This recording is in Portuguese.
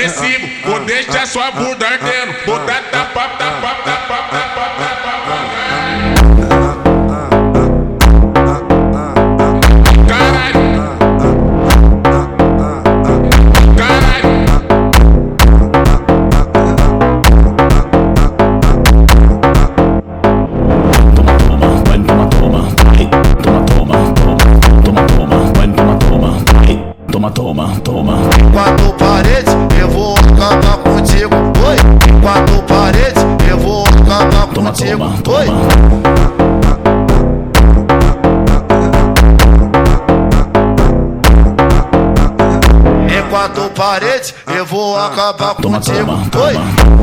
agressivo, vou deixar sua bunda ardendo. Vou dar tapa, tapa, tapa, tapa, tapa. Toma. Quatro paredes, eu vou acabar contigo. Oi. Quatro paredes, eu vou acabar contigo. Oi. Em quatro paredes, eu vou acabar contigo. Oi.